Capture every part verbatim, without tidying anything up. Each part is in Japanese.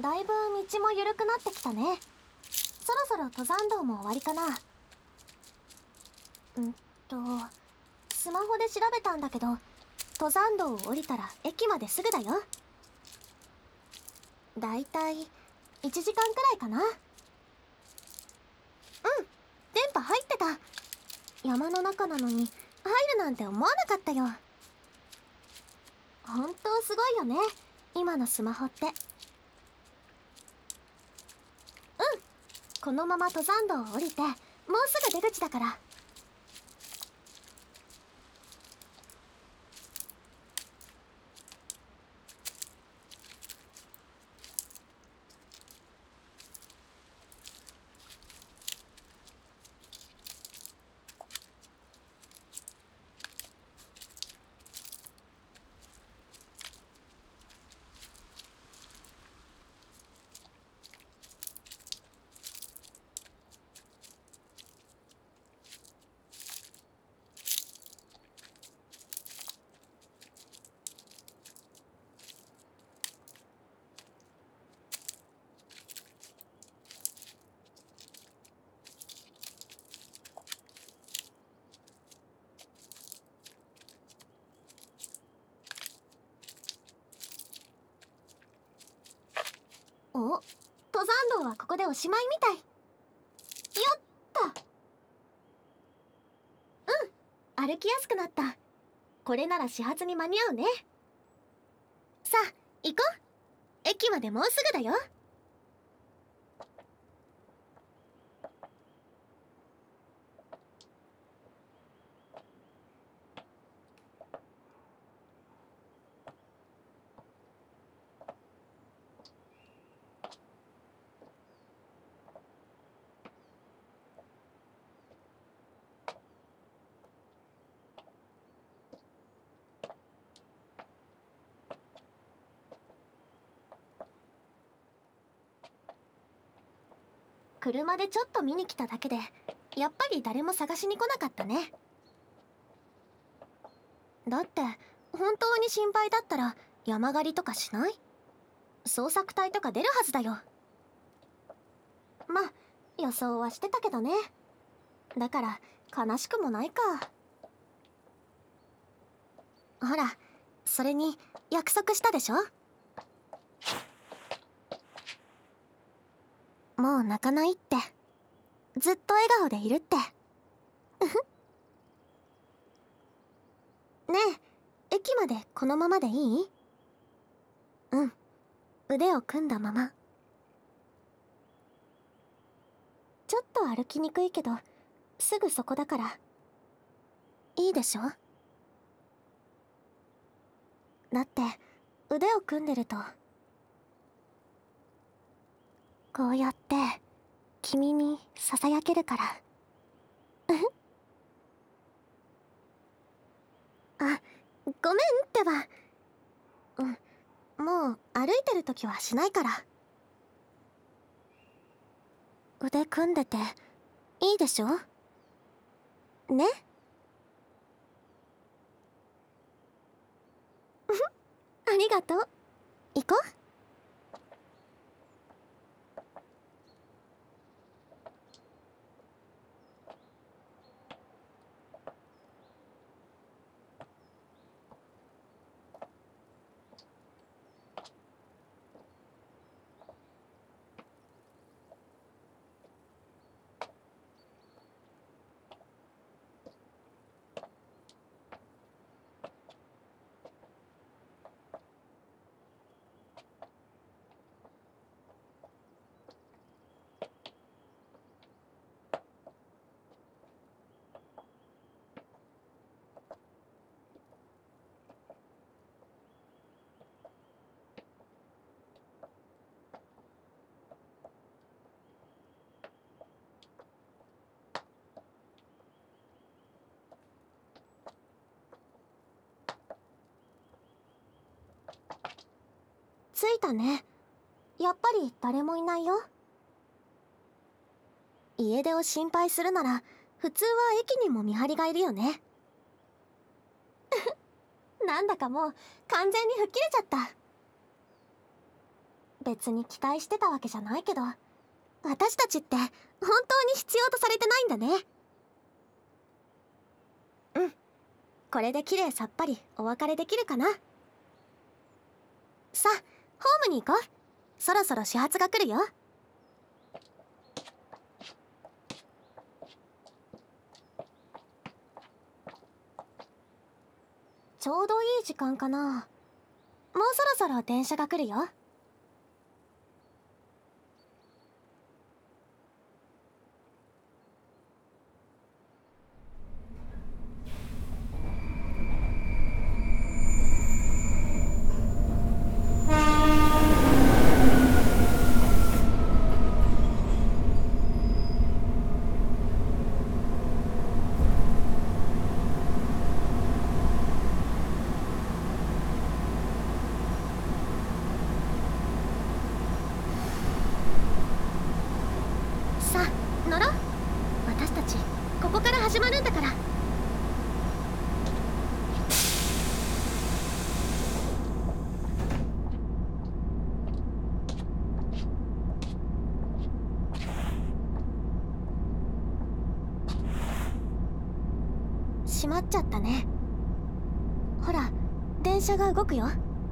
だいぶ道も緩くなってきたね。そろそろ登山道も終わりかな。んとスマホで調べたんだけど、登山道を降りたら駅まですぐだよ。だいたいいちじかんくらいかな。うん、電波入ってた。山の中なのに入るなんて思わなかったよ。本当すごいよね、今のスマホって。うん、このまま登山道を降りてもうすぐ出口だから。お、登山道はここでおしまいみたい。よっと。うん、歩きやすくなった。これなら始発に間に合うね。さあ行こう。駅までもうすぐだよ。車でちょっと見に来ただけで、やっぱり誰も探しに来なかったね。だって本当に心配だったら山狩りとかしない？捜索隊とか出るはずだよ。まあ予想はしてたけどね。だから悲しくもないか。ほら、それに約束したでしょ。もう泣かないって。ずっと笑顔でいるって。ねえ、駅までこのままでいい？うん、腕を組んだまま。ちょっと歩きにくいけどすぐそこだからいいでしょ。だって腕を組んでるとこうやって君にささやけるから。あ、ごめんってば。うん、もう歩いてる時はしないから。腕組んでていいでしょね。ありがとう。行こう。着いたね。やっぱり誰もいないよ。家出を心配するなら普通は駅にも見張りがいるよね。なんだかもう完全に吹っ切れちゃった。 別に期待してたわけじゃないけど、私たちって本当に必要とされてないんだね。うん、これで綺麗さっぱりお別れできるかな。さあ、ホームに行こう。そろそろ始発が来るよ。ちょうどいい時間かな。もうそろそろ電車が来るよ。さあ、乗ろう。私たちここから始まるんだから。閉まっちゃったね。ほら、電車が動くよ。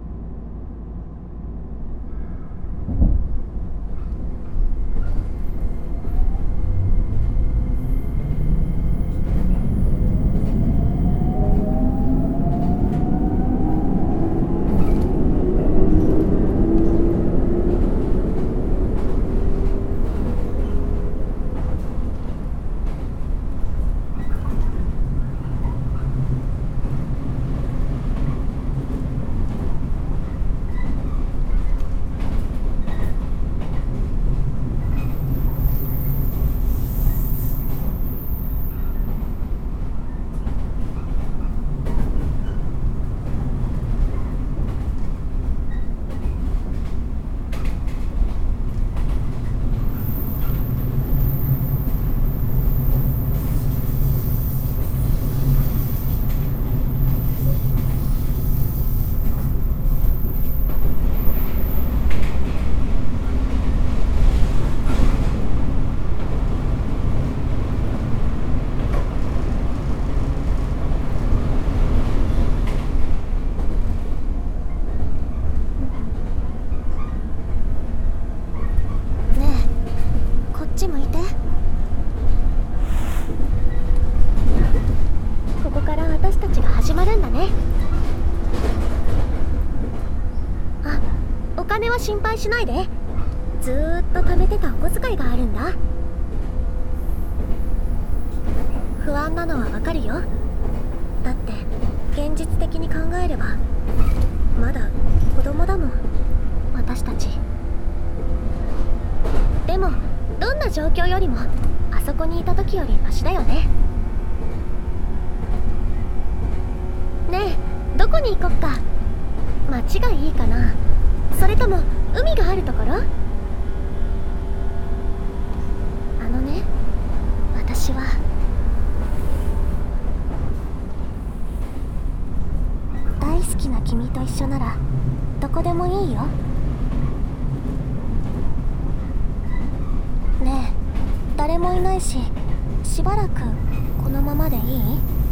心配しないで。ずーっと貯めてたお小遣いがあるんだ。不安なのはわかるよ。だって現実的に考えればまだ子供だもん、私たち。でもどんな状況よりもあそこにいた時よりマシだよね。ねえ、どこに行こっか。街がいいかな、それとも海があるところ？あのね、私は大好きな君と一緒ならどこでもいいよ。ねえ、誰もいないししばらくこのままでいい？